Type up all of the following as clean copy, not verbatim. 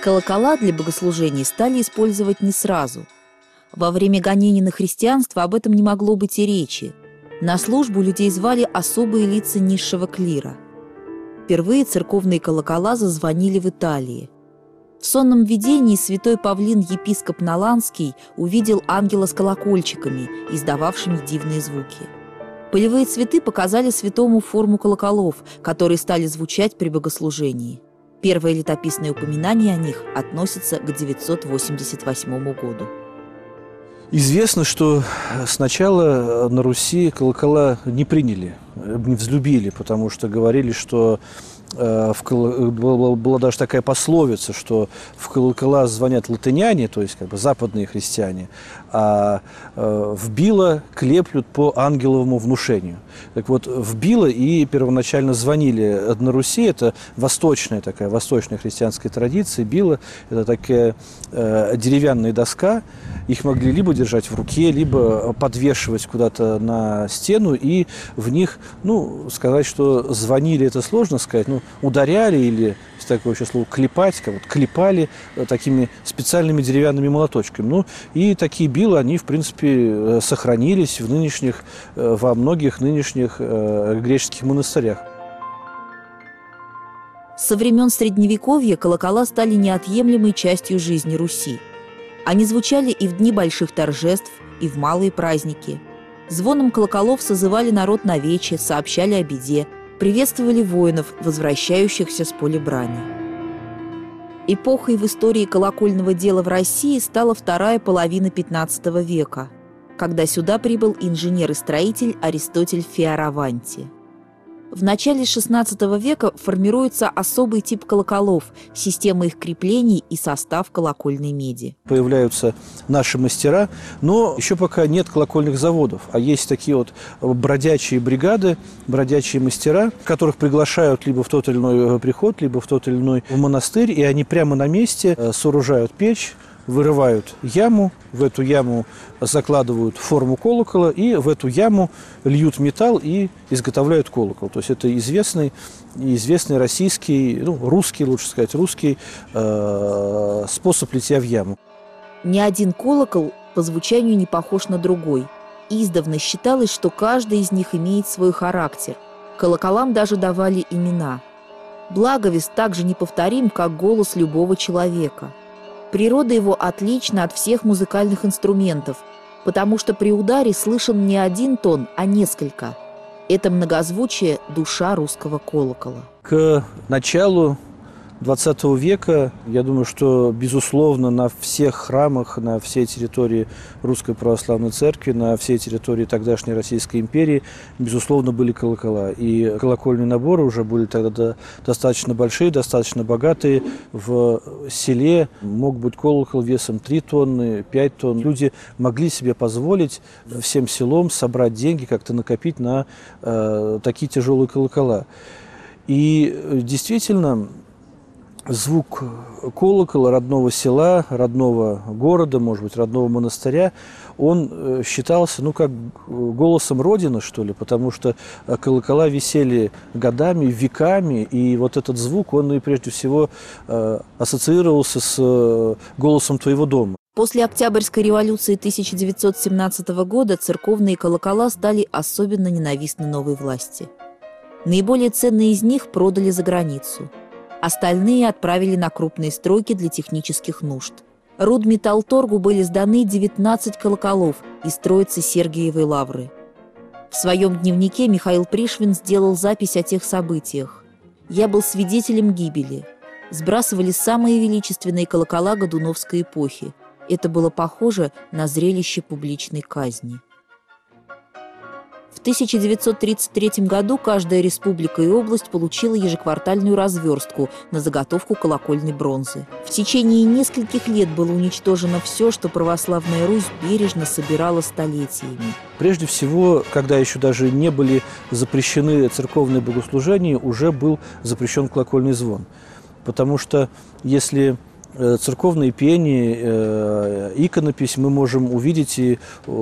Колокола для богослужений стали использовать не сразу. Во время гонений на христианство об этом не могло быть и речи. На службу людей звали особые лица низшего клира. Впервые церковные колокола зазвонили в Италии. В сонном видении святой Павлин, епископ Наланский, увидел ангела с колокольчиками, издававшими дивные звуки. Полевые цветы показали святому форму колоколов, которые стали звучать при богослужении. Первое летописное упоминание о них относится к 988 году. Известно, что сначала на Руси колокола не приняли, не взлюбили, потому что говорили, что была даже такая пословица, что в колокола звонят латыняне, то есть как бы западные христиане, а в било клеплют по ангеловому внушению. Так вот, в било и первоначально звонили на Руси, это восточная христианская традиция. Било – это такая деревянная доска, их могли либо держать в руке, либо подвешивать куда-то на стену, и в них, сказать, что звонили, это сложно сказать, ударяли или, если такое еще слово, клепать, как вот клепали такими специальными деревянными молоточками. И такие била, они, в принципе, сохранились во многих нынешних греческих монастырях. Со времен Средневековья колокола стали неотъемлемой частью жизни Руси. Они звучали и в дни больших торжеств, и в малые праздники. Звоном колоколов созывали народ на вече, сообщали о беде, приветствовали воинов, возвращающихся с поля брани. Эпохой в истории колокольного дела в России стала вторая половина XV века, когда сюда прибыл инженер и строитель Аристотель Фиораванти. В начале XVI века формируется особый тип колоколов, система их креплений и состав колокольной меди. Появляются наши мастера, но еще пока нет колокольных заводов, а есть такие вот бродячие бригады, бродячие мастера, которых приглашают либо в тот или иной приход, либо в тот или иной монастырь, и они прямо на месте сооружают печь, вырывают яму, в эту яму закладывают форму колокола, и в эту яму льют металл и изготовляют колокол. То есть это известный российский, русский, лучше сказать, русский способ литья в яму. Ни один колокол по звучанию не похож на другой. Издавна считалось, что каждый из них имеет свой характер. Колоколам даже давали имена. Благовест так же неповторим, как голос любого человека. Природа его отлична от всех музыкальных инструментов, потому что при ударе слышен не один тон, а несколько. Это многозвучие – душа русского колокола. К началу XX века, я думаю, что, безусловно, на всех храмах, на всей территории Русской Православной Церкви, на всей территории тогдашней Российской империи, безусловно, были колокола. И колокольные наборы уже были тогда достаточно большие, достаточно богатые. В селе мог быть колокол весом 3 тонны, 5 тонн. Люди могли себе позволить всем селом собрать деньги, как-то накопить на такие тяжелые колокола. И действительно, звук колокола родного села, родного города, может быть, родного монастыря, он считался, как голосом Родины, что ли, потому что колокола висели годами, веками, и вот этот звук, он прежде всего ассоциировался с голосом твоего дома. После Октябрьской революции 1917 года церковные колокола стали особенно ненавистны новой власти. Наиболее ценные из них продали за границу. Остальные отправили на крупные стройки для технических нужд. Рудметаллторгу были сданы 19 колоколов из Троицы Сергиевой Лавры. В своем дневнике Михаил Пришвин сделал запись о тех событиях. «Я был свидетелем гибели. Сбрасывали самые величественные колокола Годуновской эпохи. Это было похоже на зрелище публичной казни». В 1933 году каждая республика и область получила ежеквартальную разверстку на заготовку колокольной бронзы. В течение нескольких лет было уничтожено все, что православная Русь бережно собирала столетиями. Прежде всего, когда еще даже не были запрещены церковные богослужения, уже был запрещен колокольный звон. Потому что если церковные пения, иконопись мы можем увидеть и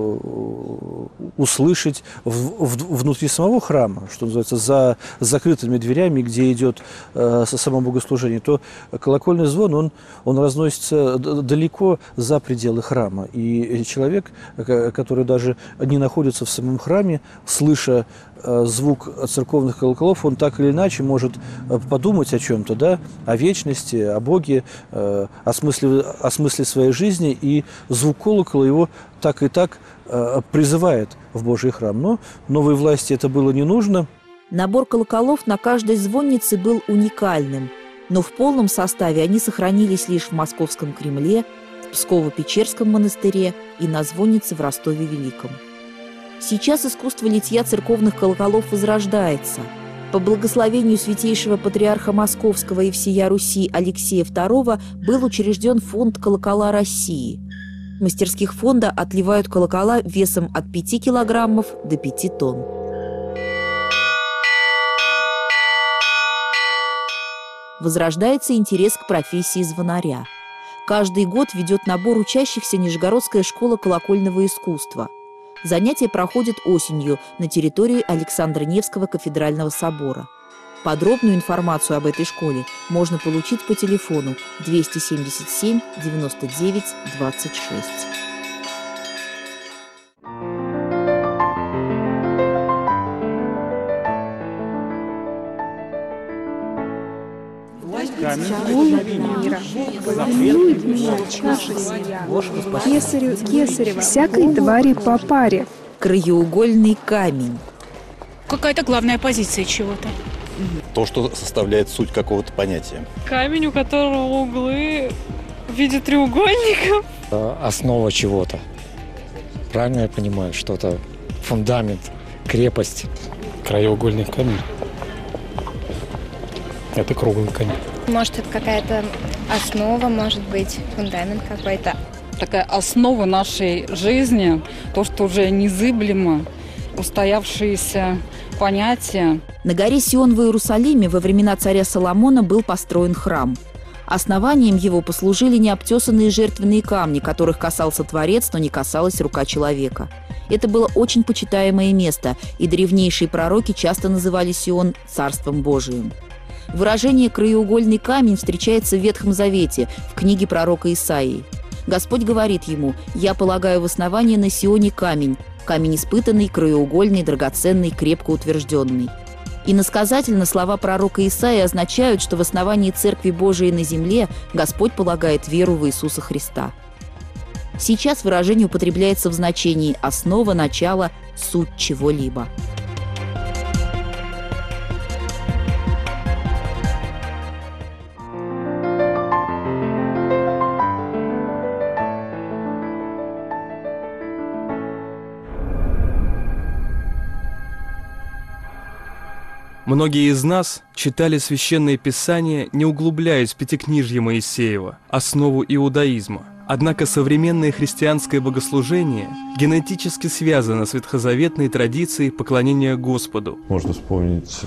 услышать внутри самого храма, что называется, за закрытыми дверями, где идет само богослужение, то колокольный звон, он разносится далеко за пределы храма. И человек, который даже не находится в самом храме, слыша звук церковных колоколов, он так или иначе может подумать о чем-то, да, о вечности, о Боге, о смысле своей жизни, и звук колокола его так и так призывает в Божий храм. Но новой власти это было не нужно. Набор колоколов на каждой звоннице был уникальным, но в полном составе они сохранились лишь в Московском Кремле, в Псково-Печерском монастыре и на звоннице в Ростове-Великом. Сейчас искусство литья церковных колоколов возрождается. По благословению святейшего патриарха Московского и всея Руси Алексея II был учрежден фонд «Колокола России». В мастерских фонда отливают колокола весом от 5 килограммов до 5 тонн. Возрождается интерес к профессии звонаря. Каждый год ведет набор учащихся Нижегородская школа колокольного искусства. Занятия проходят осенью на территории Александра Невского кафедрального собора. Подробную информацию об этой школе можно получить по телефону 277 99 26. Кесарева, всякой твари по паре. Краеугольный камень. Какая-то главная позиция чего-то. То, что составляет суть какого-то понятия. Камень, у которого углы в виде треугольников. Основа чего-то. Правильно я понимаю? Что-то фундамент, крепость. Краеугольный камень. Это круглый камень. Может, это какая-то основа, может быть, фундамент какой-то. Такая основа нашей жизни, то, что уже незыблемо, устоявшиеся понятия. На горе Сион в Иерусалиме во времена царя Соломона был построен храм. Основанием его послужили необтесанные жертвенные камни, которых касался Творец, но не касалась рука человека. Это было очень почитаемое место, и древнейшие пророки часто называли Сион Царством Божиим. Выражение «краеугольный камень» встречается в Ветхом Завете, в книге пророка Исаии. Господь говорит ему: «Я полагаю в основание на Сионе камень, камень испытанный, краеугольный, драгоценный, крепко утвержденный». Иносказательно слова пророка Исаии означают, что в основании Церкви Божией на земле Господь полагает веру в Иисуса Христа. Сейчас выражение употребляется в значении «основа, начало, суть чего-либо». Многие из нас читали Священное Писание, не углубляясь в Пятикнижье Моисеева, основу иудаизма. Однако современное христианское богослужение генетически связано с ветхозаветной традицией поклонения Господу. Можно вспомнить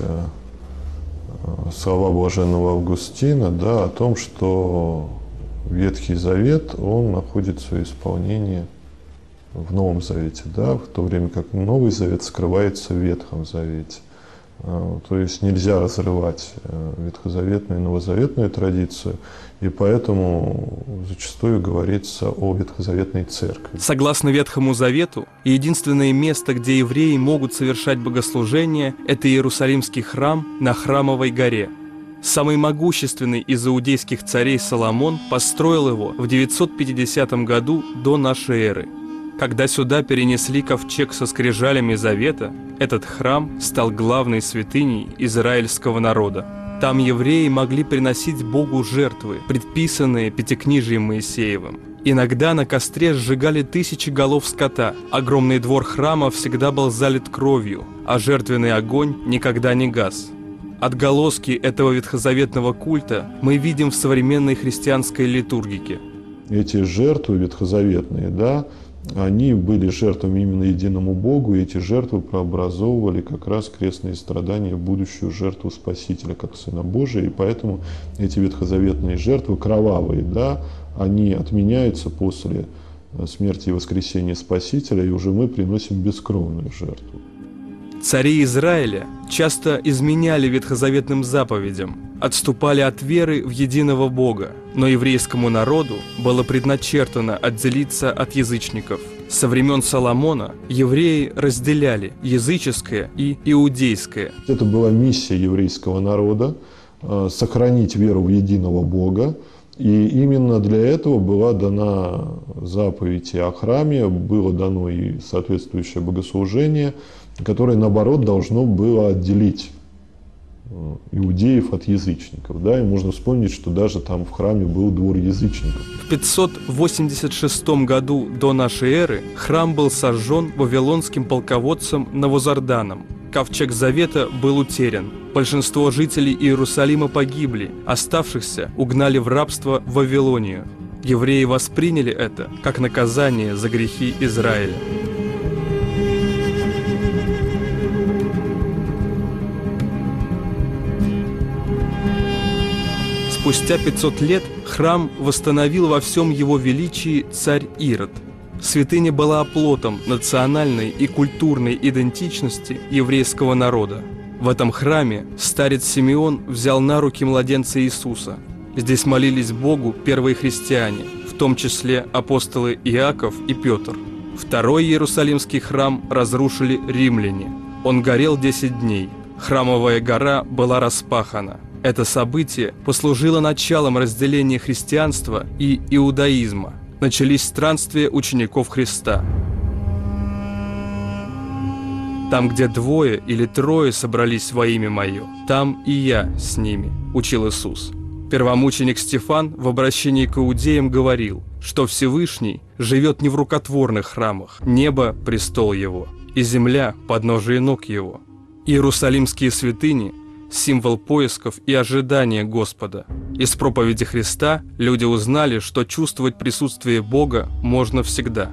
слова блаженного Августина, да, о том, что Ветхий Завет, он находится в исполнении в Новом Завете, да, в то время как Новый Завет скрывается в Ветхом Завете. То есть нельзя разрывать ветхозаветную и новозаветную традицию, и поэтому зачастую говорится о ветхозаветной церкви. Согласно Ветхому Завету, единственное место, где евреи могут совершать богослужение, это Иерусалимский храм на Храмовой горе. Самый могущественный из иудейских царей Соломон построил его в 950 году до нашей эры. Когда сюда перенесли ковчег со скрижалями завета, этот храм стал главной святыней израильского народа. Там евреи могли приносить Богу жертвы, предписанные Пятикнижием Моисеевым. Иногда на костре сжигали 1000 голов скота. Огромный двор храма всегда был залит кровью, а жертвенный огонь никогда не гас. Отголоски этого ветхозаветного культа мы видим в современной христианской литургике. Эти жертвы ветхозаветные, да, они были жертвами именно единому Богу, и эти жертвы прообразовывали как раз крестные страдания в будущую жертву Спасителя, как Сына Божия, и поэтому эти ветхозаветные жертвы, кровавые, да, они отменяются после смерти и воскресения Спасителя, и уже мы приносим бескровную жертву. Цари Израиля часто изменяли ветхозаветным заповедям, отступали от веры в единого Бога, но еврейскому народу было предначертано отделиться от язычников. Со времен Соломона евреи разделяли языческое и иудейское. Это была миссия еврейского народа – сохранить веру в единого Бога. И именно для этого была дана заповедь о храме, было дано и соответствующее богослужение, которое, наоборот, должно было отделить иудеев от язычников. Да? И можно вспомнить, что даже там в храме был двор язычников. В 586 году до нашей эры храм был сожжен вавилонским полководцем Навузарданом. Ковчег Завета был утерян. Большинство жителей Иерусалима погибли, оставшихся угнали в рабство в Вавилонию. Евреи восприняли это как наказание за грехи Израиля. Спустя 500 лет храм восстановил во всем его величии царь Ирод. Святыня была оплотом национальной и культурной идентичности еврейского народа. В этом храме старец Симеон взял на руки младенца Иисуса. Здесь молились Богу первые христиане, в том числе апостолы Иаков и Петр. Второй Иерусалимский храм разрушили римляне. Он горел 10 дней. Храмовая гора была распахана. Это событие послужило началом разделения христианства и иудаизма. Начались странствия учеников Христа. «Там, где 2 или 3 собрались во имя Мое, там и я с ними», – учил Иисус. Первомученик Стефан в обращении к иудеям говорил, что Всевышний живет не в рукотворных храмах, небо – престол Его, и земля – подножие ног Его. Иерусалимские святыни – символ поисков и ожидания Господа. Из проповеди Христа люди узнали, что чувствовать присутствие Бога можно всегда.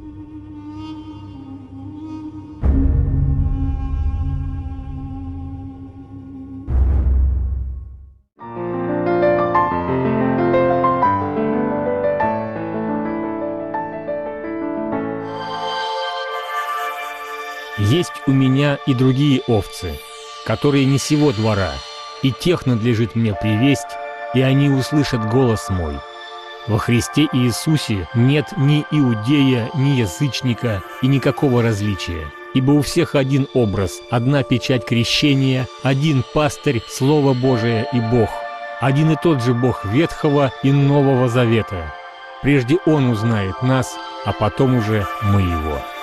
Есть у меня и другие овцы, которые не сего двора, и тех надлежит мне привесть, и они услышат голос мой. Во Христе Иисусе нет ни иудея, ни язычника и никакого различия, ибо у всех один образ, одна печать крещения, один пастырь, Слово Божие и Бог, один и тот же Бог Ветхого и Нового Завета. Прежде Он узнает нас, а потом уже мы Его.